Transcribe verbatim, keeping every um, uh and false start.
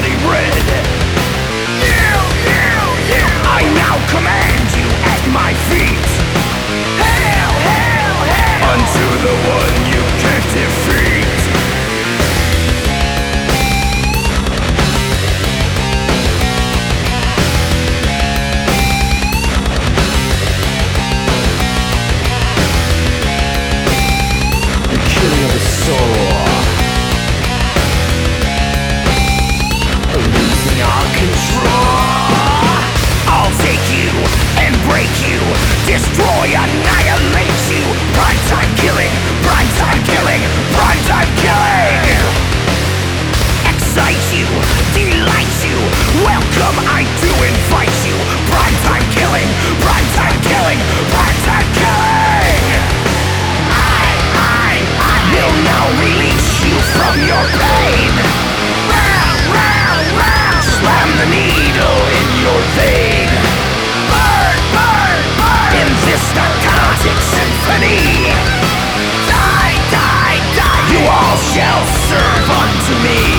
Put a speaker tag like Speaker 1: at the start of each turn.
Speaker 1: bloody red. You, you, you, I now command you at my feet. Hail, hail, hail unto the one you can't defeat. Killing of the soul, losing our control. I'll take you and break you, destroy, annihilate you. Prime time killing, prime time killing, prime time killing. Excite you, delight you, welcome, I do invite you. Prime time killing, prime time killing, prime time killing. Will now release you from your pain. Row, row, row. Slam the needle in your vein. Burn, burn, burn in this narcotic symphony. Die, die, die. You all shall serve unto me.